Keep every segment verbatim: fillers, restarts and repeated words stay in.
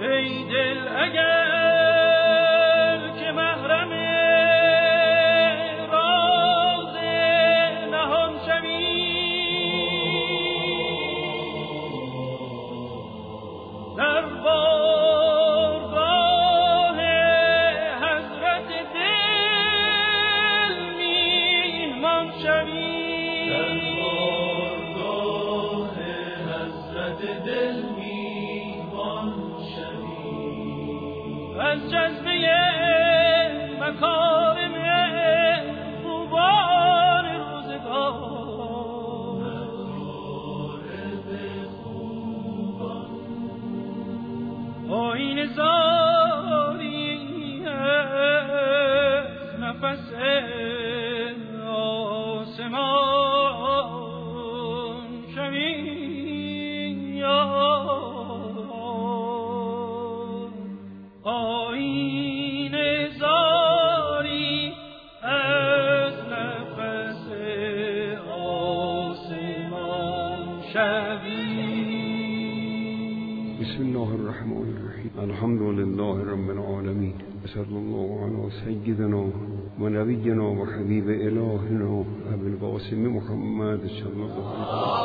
ای دل اگر که محرم راز نهان شوی، در بارگاه حضرت دل میهمان شوی، در بارگاه حضرت دل میهمان شوی، از جذبه مکارم خوبان روزگار، آیین زاری از نفس آسمان شوی، آیین زاری از نفس آسمان شوی. بسم الله الرحمن الرحیم. الحمد لله رب العالمین، صلی الله علی سیدنا و نبینا و حبیب الهنا ابی القاسم محمد صلی الله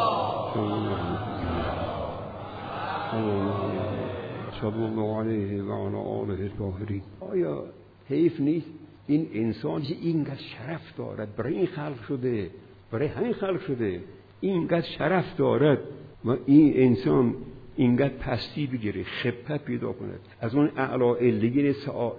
صلی الله علیه و علی آله الطاهرین. آیا حیف نیست این انسان که اینقدر شرف دارد، برای این خلق شده، برای همین خلق شده، اینقدر شرف دارد و این انسان اینقدر پستی بگیره، خفت پیدا کند، از اون اعلی علیین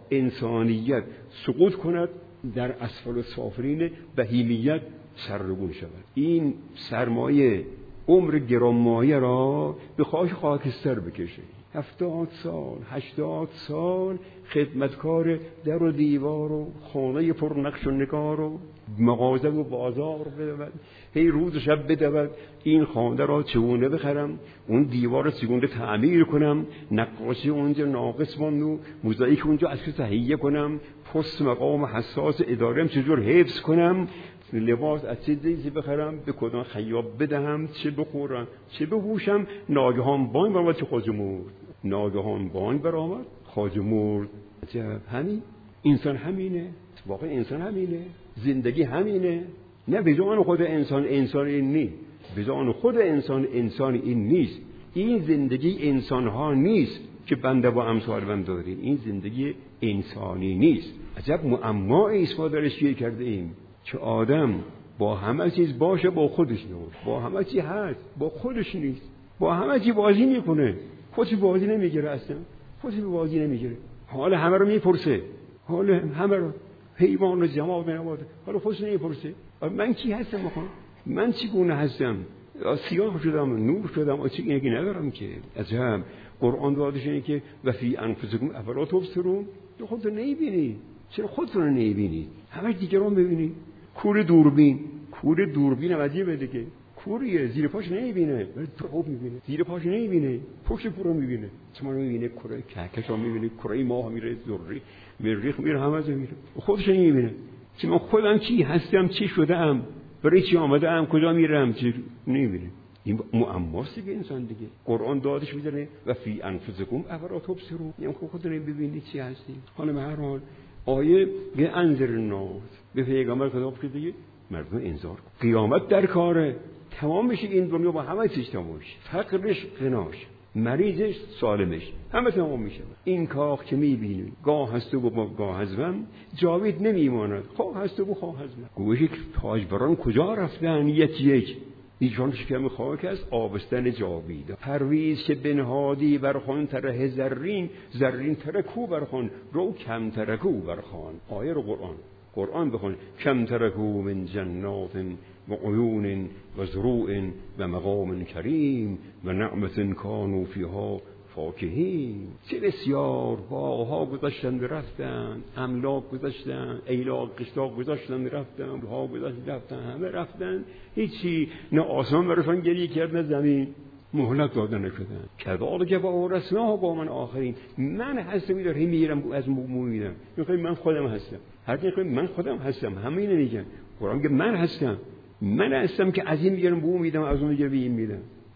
انسانیت سقوط کند، در اسفل سافلین بهیمیت سرنگون شود. این سرمایه عمر گرانمایه را به خاک خاکستر بکشه. هفتاد سال، هشتاد سال خدمتکار در و دیوار و خانه پر نقش و نگار و مغازه و بازار بدود، هی روز و شب بدود این خانه را چگونه بخرم، اون دیوار را چگونه تعمیر کنم، نقاشی اونجا ناقص ماند و موزاییک اونجا از که تهیه کنم، پست مقام حساس ادارم چجور حفظ کنم، لباس از چه دیزی بخرم، به کدام خیاط بدهم، چه بخورم چه بپوشم. ناگهان بانگ برآمد که خواجه مرد، ناگهان بانگ برآمد خواجه مرد. عجب، همین انسان همینه، واقع انسان همینه، زندگی همینه. نه بجان خود انسان انسان این نیست، بجان خود انسان انسان این نیست. این زندگی انسان ها نیست که بنده با امثال من داریم، این زندگی انسانی نیست. عجب معمایی است ما درش گیر کرده ایم که آدم با همه چیز باشه، با خودش نیست، با همه چیز هست، با خودش نیست، با همه چیز بازی میکنه، خودش بازی نمیگیره، اصلا خودش بازی نمیگیره، حال همه رو میپرسه، حال همه رو، حیوان و جماد نباده، حالا خودش نمیپرسه من کی هستم، بخوام من چی گونه هستم، سیاه شدم نور شدم، چی اینگی ندارم که. عجب قرآن دادش اینه که و فی انفسکم افلا تبصرون، تو خودت نمیبینی، چرا خودت رو نمیبینی، همه دیگران ببینی. کور دوربین، کور دوربین هم عجیبه دیگه، کوریه زیر پاش نمیبینه ولی تو میبینه، زیر پاش نمیبینه پشت پورو میبینه، شما رو میبینه، کره کهکشا میبینه، کره ماه میره، ذره مریخ میره، همه از میره، خودش نمیبینه. چه من خودم چی هستم، چی شدم، برای چی آمدم، کجا میرم، چی نمیبینه. این معماست دیگه انسان دیگه. قرآن دادش میذاره و فی انفسکم افلا تبصرون، یعنی خودت نمیبینی چی هستی. حالا به هر حال آیه به انذر الناس، به پیغمبر خدا گفت دیگه مردم انذار کن، قیامت در کاره، تمام بشه این دنیا با همه چیز تمام میشه، فقرش غناش، مریضش سالمش، همه تمام میشه. این کاخ که میبینی گاه هست و گاه هزون، جاوید نمیماند، خواه هست و خواه هزون. گوشی تاجبران کجا رفتن یک یک، ایشان شکم خاک است آبستن جاوید. پرویز که بنهادی برخوان تره زرین، زرین ترکو برخوان، رو کم ترکو برخوان. آیه رو قرآن قرآن بخون. کم ترکو من جنات و عیون و زروع و مقام کریم و نعمت کانوا فیها فاکهین. چه بسیار باغها گذاشتن رفتن، املاک گذاشتن، ایلاق قشتاق گذاشتن رفتن، ها گذاشتن رفتن، همه رفتن، هیچی، نه آسمان برشان گریه کرد نه زمین، مهلت دادن نشدن. کذالک وارثناها قوما آخرین. من هستم داره میرم از مومیدم، میگم من خودم هستم، هر کی من خودم هستم، همه اینو میگن. قرآن میگه من هستم، من هستم که از این میگم بو میدم، از اون میگم این میدم.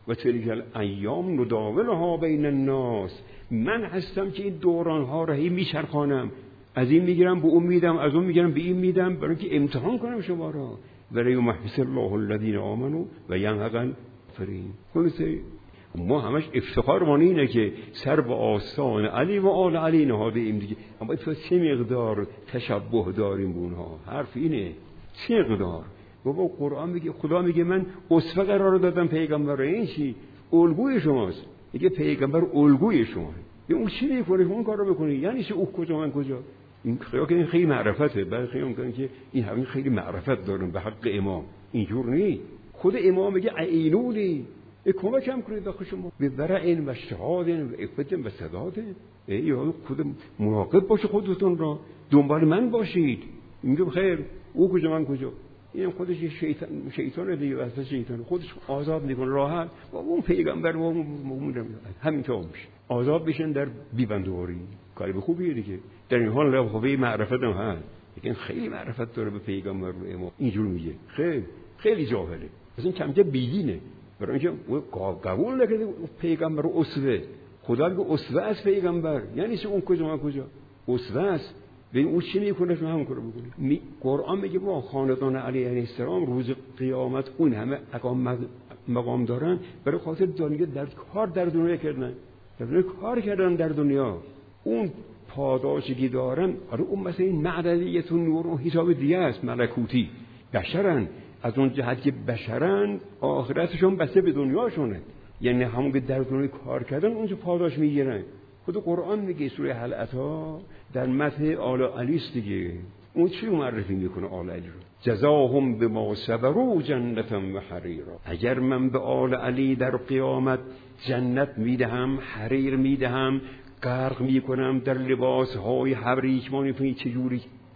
و تلک الایام نداولها بین الناس. من هستم که این دورانها را هی میچرخانم، از این میگیرم به اون میدم، از اون میگیرم به این میدم، برای اینکه امتحان کنم شما را. ولیمحص الله الذین آمنوا و یمحق الکافرین. خلاصه ما همش افتخارمان اینه که سر به آستان علی و آل علی نهاده ایم دیگه. اما تو چه مقدار تشبه داریم به اونها؟ حرف اینه چه مقدار. بابا قرآن میگه، خدا میگه من اسوه قرار دادم پیغمبر. این چی؟ الگوی شماست. میگه پیغمبر الگوی شماه. یه اون چی میکنه اون کارو میکنه، یعنی چه او کجا من کجا؟ این خیلی که این خیلی معرفته. بعد خیلی میگن که این همین خیلی معرفت دارن به حق امام. اینجور نیست. خود امام میگه عینونی کمک هم کنید به شما به برعین و اشتهادین و افدین و صدادین. یا خود مراقب باشه خودتون را، دنبال من باشید. میگم خیر او کجا من کجا؟ این خودش شیطان شیطان دیگه، واسه شیطان خودش آزاد میکنه راحت. و اون پیغمبر و اون همین طور میشه آزاد بشن در بیبندواری. کاری به خوبیه دیگه. در این حال لحظه معرفت هم هست، لیکن خیلی معرفت داره به پیغمبر و امام. اینجور میگه خیلی خیلی جاهله، مثلا کم کم بیدینه. برای اینکه قبول نکرده پیغمبر و اسوه. خدا میگه اسوه از پیغمبر، یعنی چه اون کجا من کجا؟ اسوه است. ببین اون چی میکنه شما هم کارو بکنید. قرآن میگه ما خاندان علی علیه السلام روز قیامت اون همه مقام مقام دارن برای خاطر دنیا در کار در دنیا کردن، در دنیا کار کردن در دنیا. اون پاداشی دارن. آره اون مثلا این معدلیت و نور و حساب دیگه است، ملکوتی بشرن. از اون جهت که بشرن آخرتشون بسته به دنیاشونه، یعنی همون که در دنیا کار کردن اونجا پاداش میگیرن. خود قرآن میگه سوره هل اتی در متن آل علی است دیگه. اون چی معرفی میکنه آل علی رو؟ جزاهم بما صبروا جنتا و حریرا. اگر من به آل علی در قیامت جنت میدهم، حریر میدهم، غرق میکنم در لباس های حبریک. ما نمی‌فهمیم چجوری.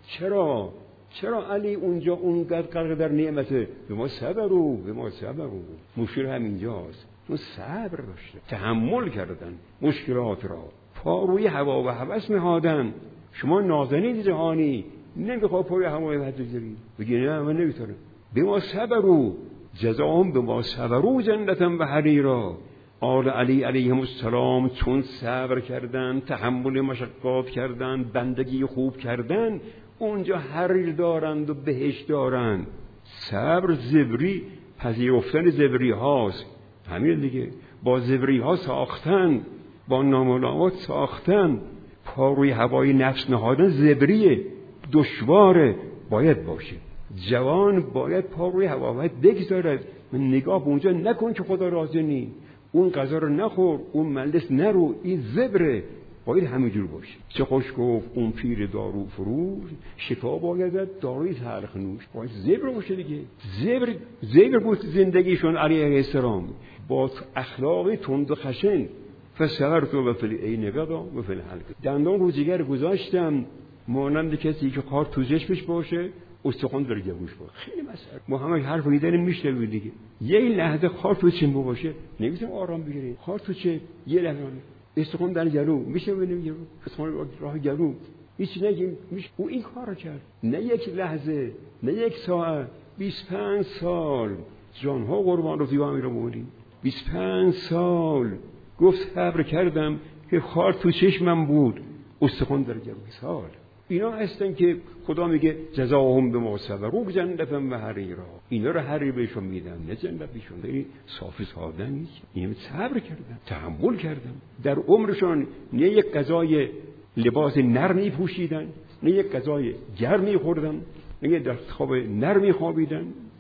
چرا چرا علی اونجا اونقدر غرق در نعمته؟ به ما صبروا به ما صبروا. مشکل همینجاست. اون صبر داشته، تحمل کردن مشکلات را، پا روی هوا و هوس نهادن. شما نازنین جهانی نمیخواد پای هوا و هوس بذاری، بگی نه من نمیتونم. به ما صبروا جزاهم به ما صبروا جنتا و حریرا. آل علی علیهم السلام چون صبر کردن، تحمل مشقات کردن، بندگی خوب کردن، اونجا حریر دارند و بهشت دارند. صبر زبری، پذیرفتن زبری هاست. همین دیگه. با زبری ها ساختن، با ناملامات ساختن، پا روی هوای نفس نهادن زبریه، دشواره، باید باشه. جوان باید پا روی هوا باید بگذارد. من نگاه به اونجا نکن که خدا راضی نی، اون غذا رو نخور، اون مجلس نرو، این زبره. باید همینجور باشه. چه خوش گفت اون پیر دارو فروش، شفا باید داروی تلخ نوش. باید زبر باشه دیگه. زبر زبر بود زندگیشون علیه السلام، با اخلاقی تند و خشن. فسرت و فل عین غدا و فل حلق. دندان رو جگر گذاشتم مانند کسی که خار تو چشمش باشه، استخوان در جوش باشه. خیلی مسئله. ما همه حرف میداریم میشنویم دیگه. یه لحظه خار تو چشم باشه نمیتونیم آرام بگیریم. خار تو چه یه لحظه استخوان در گلو میشه ببینیم گلو، استخوان راه گلو هیچ نگیم میشه. او این کارو کرد، نه یک لحظه، نه یک ساعت، بیست و پنج سال جانها قربان رو دیوان رو بودیم. بیست و پنج سال گفت صبر کردم که خار تو چشمم بود، استخوان در گلو. سال اینا هستن که خدا میگه جزاهم بما صبروا جنتا و حریرا. اینا رو حریر بهشون میدم، نه جنت بهشون. این صافی ساده نیست. این صبر کردن، تحمل کردن. در عمرشون نه یک غذای لباس نرمی پوشیدن، نه یک غذای گرمی خوردن، نه در خواب نرمی خوابیدن.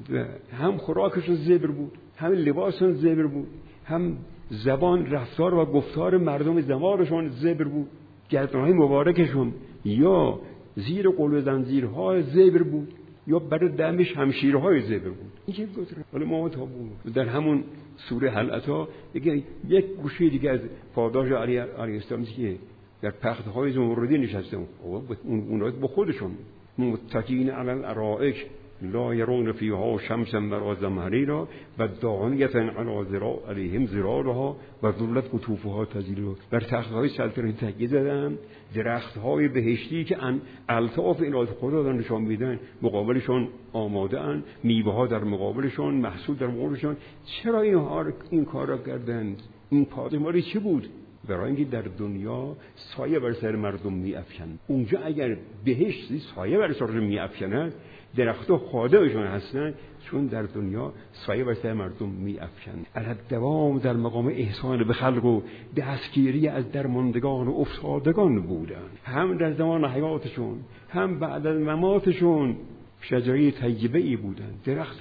هم خوراکشون زبر بود، هم لباسشون زبر بود، هم زبان، رفتار و گفتار مردم زمانشون زبر بود. گردنهای مبارکشون یا زیر قلب زنجیرهای زبر بود، یا برای دمش همشیرهای زبر بود. این چه گذره؟ ولی ما تا بود در همون سوره هل اتی دیگه یک گوشه دیگه از پاداش علی علیه السلام که در پختهای زمردی نشسته. اون اونات با خودشون متکئین علی الارائک لا يرون فيها شمسا ولا زمهريرا و دانیة علی ذراع علیهم ظلالها و ذلت قطوفها تذلیلا. بر تختهای سلطنت تکیه زدن، درختهای بهشتی که ان الطاف الهی خدا را نشان میدن مقابلشون آماده ان، میوه ها در مقابلشون، محصول در مقابلشون. چرا اینها این کار را کردند؟ این پادشاهی چه بود؟ برای اینکه در دنیا سایه بر سر مردم میافکند. اونجا اگر بهشتی سایه بر سرشون میافکند، درختها خادمشون هستند، چون در دنیا سایه بر سر مردم میافکند. علی دوام در مقام احسان به خلق و دستگیری از درماندگان و افتادگان بودند، هم در زمان حیاتشون هم بعد از مماتشون. شجره طیبه ای بودند، درخت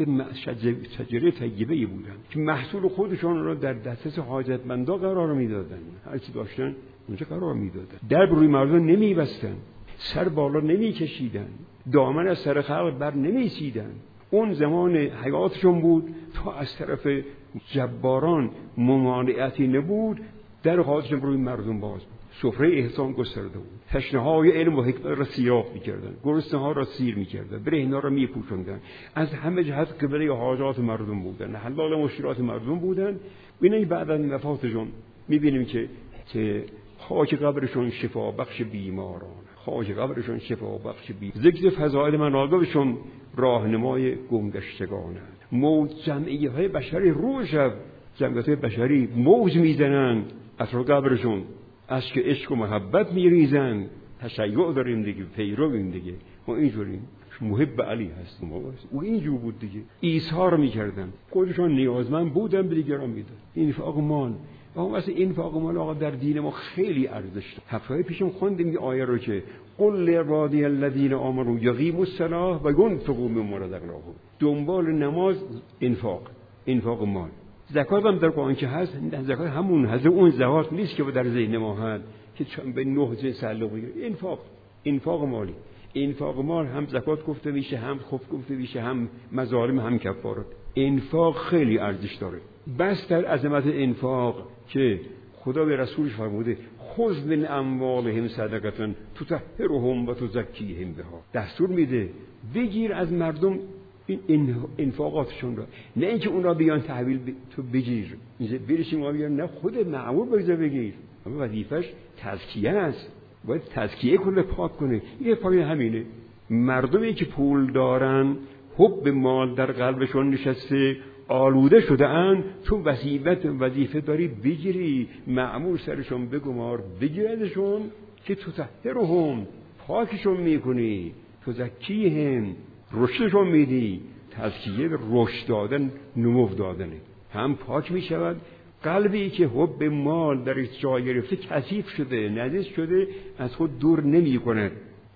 شجره طیبه ای بودند که محصول خودشان را در دسترس حاجتمندا قرار میدادند. هر چی داشتن اونجا قرار میدادند. در روی مردم نمیبستند، سر بالا نمیکشیدند، دامن از سر خلق بر نمیسیدند. اون زمان حیاتشون بود تا از طرف جباران ممانعتی نبود، در حاجتشون روی مردم باز بود. سفره احسان گسترده بود، تشنه‌های علم و حکمت را سیراب می‌کردند، گرسنه‌ها را سیر می‌کردند، برهنه‌ها را می‌پوشاندند. از همه جهت قبله حاجات مردم بودند، حلال مشکلات مردم بودند. ببینید بعد از وفاتشون می‌بینیم که که خاک قبرشون شفا بخش بیماران، خاک قبرشون شفا بخش بی ذکر فضائل مناقبشون راهنمای گمگشتگانند. موج جمعیت‌های بشری روز شب جمعیت‌های بشری موج می‌زنند اطراف قبرشون، از که عشق و محبت میریزن. تشیع داریم دیگه، پیرویم دیگه، ما اینجوریم. محب علی هستیم ما، او اینجور بود دیگه. ایثار میکردن، خودشان نیازمند بودن به دیگران میدن. اینفاق مال، اما مثلا اینفاق مال آقا در دین ما خیلی ارزش داره. هفته پیشم خوندیم این آیه رو که قل لعبادی الذین آمنوا یقیموا الصلاة و ينفقوا مما رزقناهم. دنبال نماز انفاق، انفاق مال. زکات هم در قرآن که هست، زکات همون هست، اون زکات نیست که در ذهن ما هست که به نه جنس تعلق بگیره. انفاق، انفاق مالی، انفاق مال هم زکات گفته میشه، هم خف گفته میشه، هم مظالم، هم کفارات. انفاق خیلی ارزش داره. بس در عظمت انفاق که خدا به رسولش فرموده خذ من اموالهم صدقه تطهرهم و تزکیهم بها. دستور میده بگیر از مردم این انفاقاتشون را، نه اینکه اونا بیان تحویل ب... تو بگیر، برشیم اونا بیان، نه خود معمول بگذار بگیر. اما وظیفش تزکیه است، باید تزکیه کنه، پاک کنه. این پاک همینه. مردمی که پول دارن، حب مال در قلبشون نشسته، آلوده شده ان، چون وظیفت وظیفه داری بگیری، معمول سرشون بگمار، بگیر ازشون که تطهرهم، پاکشون میکنی، تزکیهم، رشدشون میدی. تزکیه رشد دادن، نمو دادنه. هم پاک میشود قلبی که حب مال درش جای گرفته، کثیف شده، نجس شده، از خود دور نمی کند.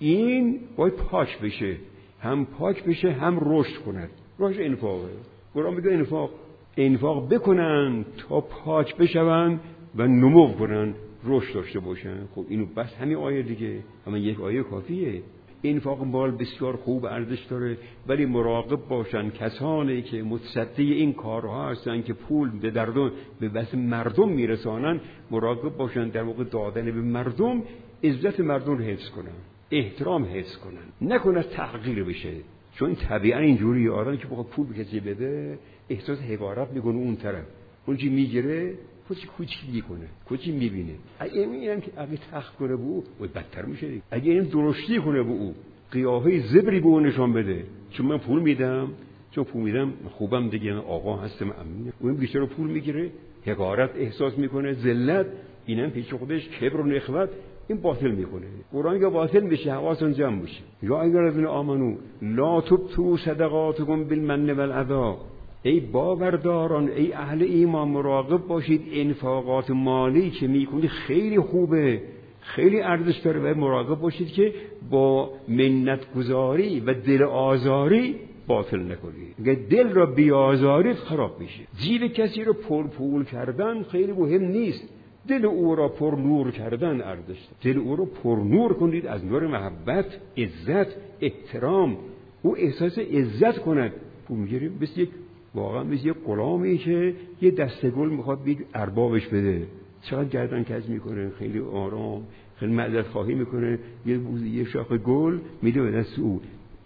این باید پاک بشه، هم پاک بشه هم رشد کند. رشد انفاقه. قرآن میگه انفاق انفاق بکنن تا پاک بشون و نمو کنن، رشد داشته باشن. خب اینو بس همین آیه دیگه، اما یک آیه کافیه. انفاق مال بسیار خوب ارزش داره، ولی مراقب باشن کسانی که متصدی این کارها هستن که پول به دردون به بس مردم میرسانن. مراقب باشن در موقع دادن به مردم عزت مردم رو حفظ کنن، احترام حفظ کنن، نکنه تحقیر بشه. چون طبیعا اینجوری آدمی که بخواد پول به کسی بده احساس حقارت میکنه، اون طرف اون چی میگیره خودش کوچیک میکنه، کوچیک میبینه. اگه اینم که اگه تخت کنه به او و بدتر میشه. اگه این درشتی کنه به او، قیافه زبری به او نشان بده، چون من پول میدم، چون پول میدم خوبم دیگه، آقا هستم امینه، اون بیشتر پول میگیره، حقارت احساس میکنه، ذلت، اینم پیش خودش کبر و نخوت، این باطل میکنه. قرآن که باطل میشه، حواسون جمع میشه. یا اگر الذین آمنو لا تبطلوا صدقاتکم بالمن والأذی. ای باورداران، ای اهل ایمان، مراقب باشید انفاقات مالی که میکنید خیلی خوبه، خیلی ارزش داره، و مراقب باشید که با منت گذاری و دل آزاری باطل نکنید. اگه دل را بیازارید خراب میشه. جیب کسی رو پر پول کردن خیلی مهم نیست، دل او را پر نور کردن ارزش. دل او را پر نور کنید از نور محبت، عزت، احترام. او احساس عزت کند. پول میگیریم مثل یک واقعا مثل یک غلامی که یه دسته گل میخواد بید اربابش بده، چقدر گردن کج میکنه، خیلی آرام، خیلی معذرت خواهی میکنه، یه یه شاخ گل میده به دست او.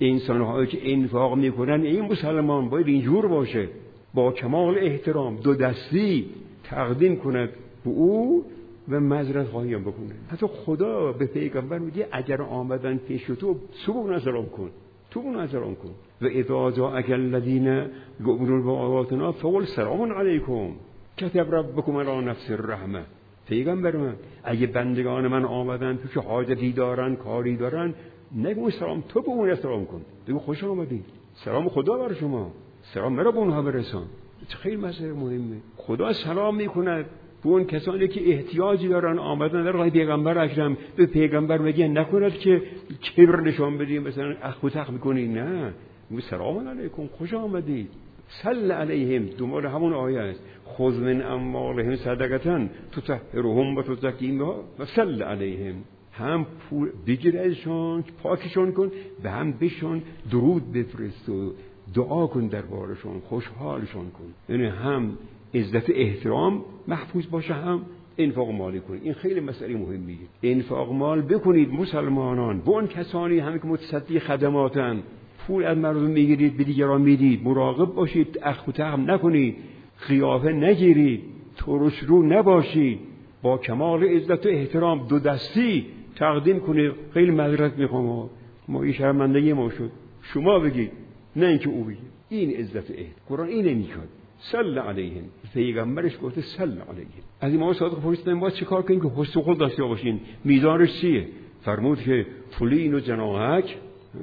انسان‌هایی که انفاق میکنن این مسلمان باید اینجور باشه، با کمال احترام دو دستی تقدیم کند به او و معذرت خواهی بکنه. حتی خدا به پیغمبر میگه اگر آمدن پیش تو سبون سلام کن، تو سلام کن. و اذا جاءک الذین یؤمنون بآیاتنا فقل سلام علیکم کتب ربکم علی نفس الرحمه. پیغمبر من اگه بندگان من آمدن تو که حاجتی دارن کاری دارن نگو سلام، تو به اون سلام کن، بگو خوش آمدید، سلام خدا بر شما، سلام مرا به اونها برسان. خیلی مسئله مهمه. خدا سلام میکند به اون کسانی که احتیاجی دارن آمدن در راه پیغمبر اکرم. به پیغمبر میگه نکند که کبر نشان بدیم مثلا اخ و تخ میکنی، نه، میگه سلام علیکم، خوش آمدید. صل علیهم، دنبال همون آیه است، خذ من اموالهم صدقه تطهرهم و تزکیهم و صل علیهم. هم پول بگیر ازشان، پاکشان کن، و هم بهشون درود بفرست و دعا کن دربارشون، خوشحالشون کن. یعنی هم عزت احترام محفوظ باشه، هم انفاق مالی کنید. این خیلی مسئله مهمیه. انفاق مال بکنید مسلمانان، به اون کسانی هم که متصدی خدماتن، پول از مردم میگیرید به دیگران میدید، مراقب باشید اخ و تخم نکنید، قیافه نگیرید، ترش رو نباشید، با کمال عزت و احترام دو دستی تقدیم کنید. خیلی معذرت میخوام ما این شرمندگی ما شد، شما بگید نه اینکه او بگید. این عزت احترام قرآن اینه میگه صلی علیهم. پیغمبرش گفته صلی علیهم. از امام صادق پرسیدن ما چیکار کنیم که حسن خلق داشته باشین، میزانش چیه؟ فرمود که فلین و جناحک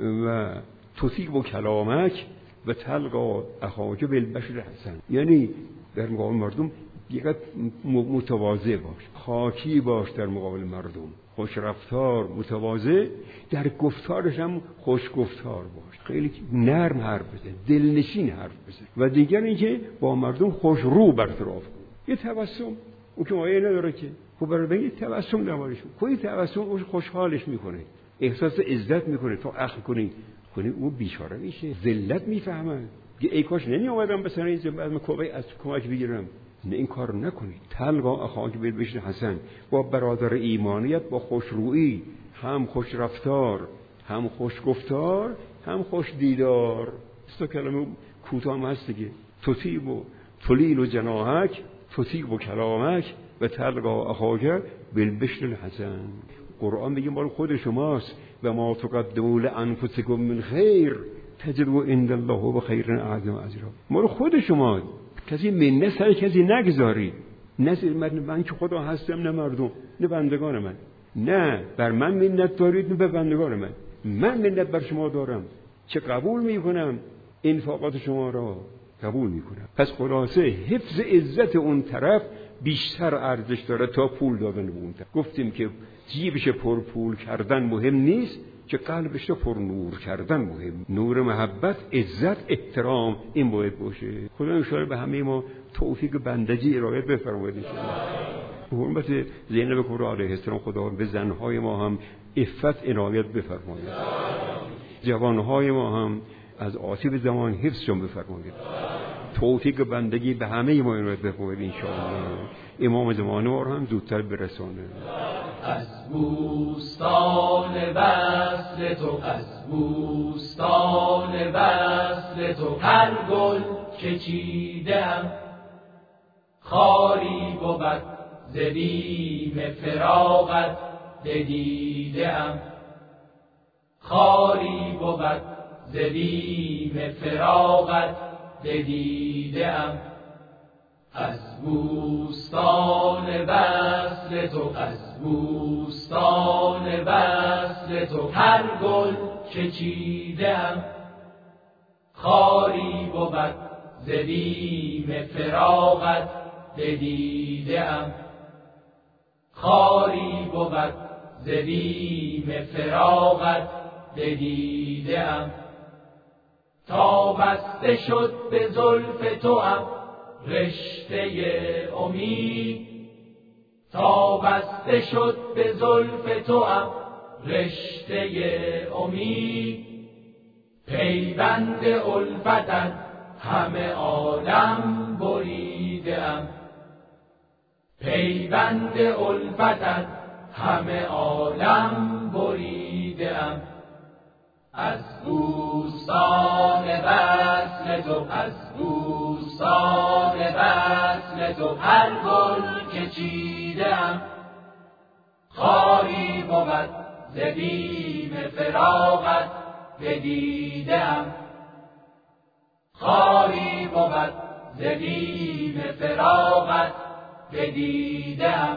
و تطیب و کلامک و تلقا اخاک بالبشر حسن. یعنی در مقابل مردم یکت متواضع باش، خاکی باش در مقابل مردم، خوش رفتار، متواضع، در گفتارش هم خوش گفتار باش، خیلی نرم حرف بزن، دلنشین حرف بزن. و دیگر اینکه با مردم خوش رو برطرف کن. یه تبسم او که مایه نداره که خب برای یه تبسم نمایشون، خب این تبسم او خوشحالش میکنه، احساس عزت میکنه. تو اخ کنی کنی او بیچاره میشه، ذلت میفهمه، ای کاش نمی اومدم مثلا این بعد کوبه از کمک بگیرم. نه، این کار نکنید. تلقا اخاک بالبشر حسن، با برادر ایمانیت، با خوشرویی، هم خوش رفتار، هم خوش گفتار، هم خوش دیدار. سه کلمه کوتاه هست دیگه. تطیب و تلیل و جناحک، تطیب و کلامک و تلقا اخاک بالبشر حسن. قرآن میگه مال خود شماست. و ما تقدموا لانفسکم من خیر تجدوا عند الله بخیر اعظم اجرا. مال خود شماست، کسی منت سر کسی نگذارید. نه من, من که خدا هستم، نه مردم، نه بندگان من. نه بر من منت دارید، نه به بندگان من. من منت بر شما دارم، چه قبول میکنم انفاقات شما را قبول میکنم. پس خلاصه حفظ عزت اون طرف بیشتر ارزش داره تا پول دادن به اون طرف. گفتیم که جیبش پر پول کردن مهم نیست، که قلبش رو پر نور کردن مهم. نور محبت، عزت، احترام، این باید باشه. خدا انشاءالله به همه ما توفیق بندگی ارائه بفرماید انشاءالله. به حرمت زینب کبری علیه السلام خدا به زنهای ما هم عفت عنایت بفرماید. جوانهای ما هم از آسیب زمان حفظشون بفرماید. توفیق بندگی به همه ما عنایت بفرماید انشاءالله. امام زمان ما هم زودتر برسانه. از بوستان وصل تو، از بوستان وصل تو، هر گل که چیدم خاری بود ز بیم فراقت بدیدم. خاری بود ز بیم فراقت بدیدم. از بوستان وصل تو، از بوستان وصل تو، هر گل که چیدم خاری بود ز بیم فراقت بدیدم. خاری بود ز بیم فراقت بدیدم. تا بسته شد به زلف توام رشته امید، تا بسته شد به زلف توام رشته امید. پیوند الفتت همه عالم بریدم، پیوند الفتت همه عالم بریدم. از بوستان وصل تو، از بوستان وصل تو هر گل که چیدم، خاری بود ز بیم فراقت بدیدم، خاری بود ز بیم فراقت بدیدم.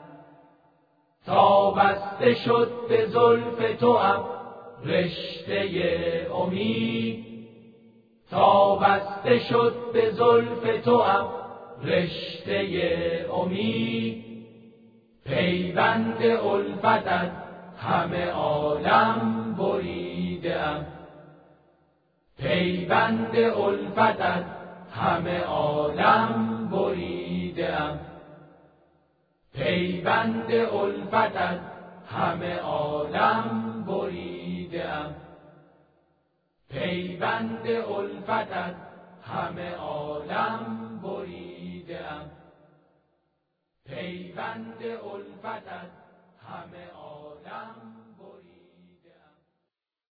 تا بسته شد به زلف توام رشته امید، تا بسته شد به زلف توام رشته امید. پیوند الفتت همه عالم بریدم، پیوند الفتت همه عالم بریدم، پیوند الفتت همه عالم بریدم، پیوند الفتت همه عالم بریدم، پیوند الفتت همه عالم